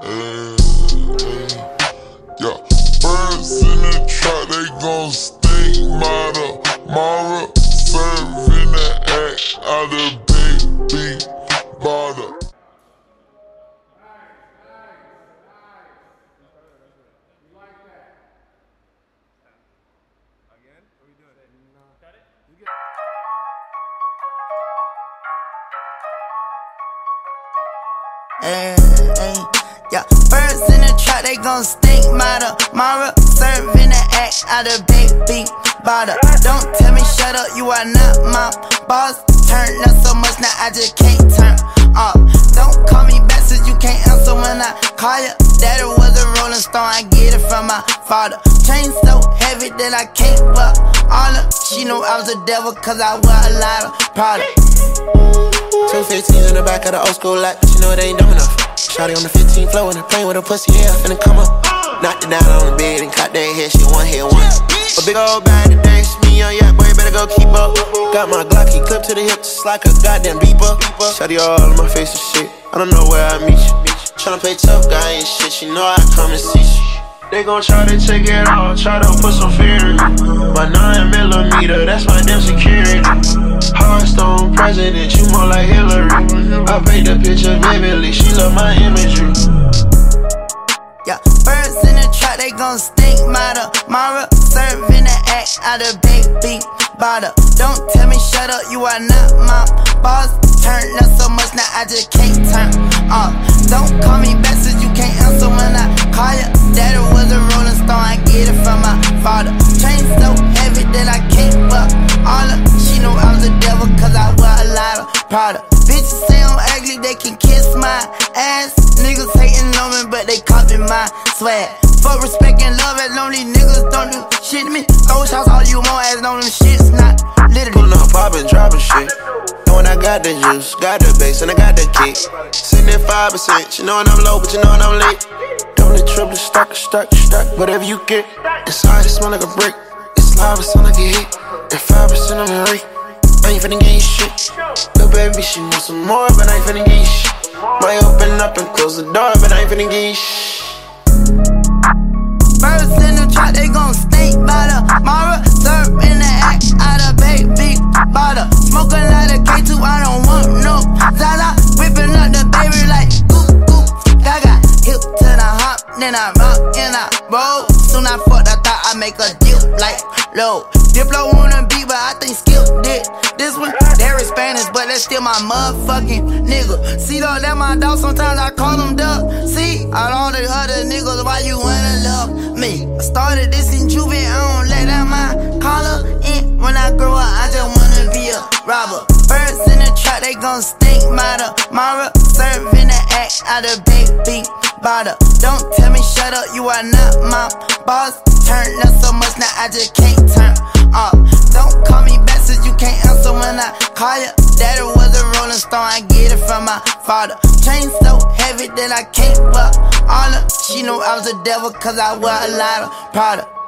Yeah, birds in the trap, they gon' stink. Mara, serving the act out of big bottle. Yeah, birds in the trap, they gon' stink. Mara, serving the act out of big bottle. Don't tell me shut up, you are not my boss. Turn up so much, now I just can't turn off. Don't call me back since you can't answer when I call you. Daddy was a rolling stone, I get it from my father. Chain so heavy that I can't fuck all up. She knew I was a devil cause I wear a lot of product. 215 in the back of the old school lot, but you know they ain't dumb enough. Shawty on the 15 floor in the plane with a pussy, yeah, finna come up. Knocked it down on the bed and caught that head, she one hit once. A big old bag today, it's me on yacht, boy, you better go keep up. Got my Glocky clipped to the hip just like a goddamn beeper. Shawty all in my face and shit, I don't know where I meet you. Tryna play tough guy ain't shit, you know I come and see you. They gon' try to take it all, try to put some fear in me. My 9mm, that's my damn security. Hearthstone president, you more like Hillary. I paint the picture vividly, she love my imagery. Yeah, birds in the trap, they gon' stink. Mara, serving the act out of big bottle. Don't tell me shut up, you are not my boss. Turn up so much, now I just can't turn off. Don't call me back since you can't answer when I call you. Daddy was a rolling stone, I get it from my father. Chain so heavy that I can't fuck all up. She knew I was a devil cause I wear a lot of product. Bitches say I'm ugly, they can kiss my ass. Niggas hating on me, but they copy my swag. Fuck respect and love, as long these niggas don't do shit to me. Throw shots all you want, as long them shit's not literally. Pullin' up, poppin', droppin' shit. Knowin' I got the juice, got the bass, and I got the kick. Sitting at 5%, you knowin' I'm low, but you knowin' I'm late. Double it, triple it, stack, whatever you get. Inside it smell like a brick. It's live, it sound like a hit. And 5% on the rate. I ain't finna get you shit. Little baby, she wants some more, but I ain't finna get you shit. Might open up and close the door, but I ain't finna get you shit. Birds in the trap, they gon' stink. Mara, serving the act out of big bottle. Smoking like a K2, I don't want no Zaza. Whipping up the baby like goop, gaga. Hip to the hop, then I rock and I roll. Soon I fucked, I thought I make a dip like low. Diplo wanna be, but I think Skip did this one. They're in Spanish, but that's still my motherfucking nigga. See though, that my dog, sometimes I call them Duck. See, all the other niggas, why you wanna love me? I started this in Juvie, I don't let that my collar in. When I grow up, I just wanna be a robber. Birds in the trap, they gon' stink. Mara, serving the act out of big bottle. Don't tell me shut up, you are not my boss. Turn up so much, now I just can't turn off. Don't call me back since you can't answer when I call you. Daddy was a rolling stone, I get it from my father. Chain so heavy that I can't fuck all up. She knew I was a devil cause I wear a lot of product.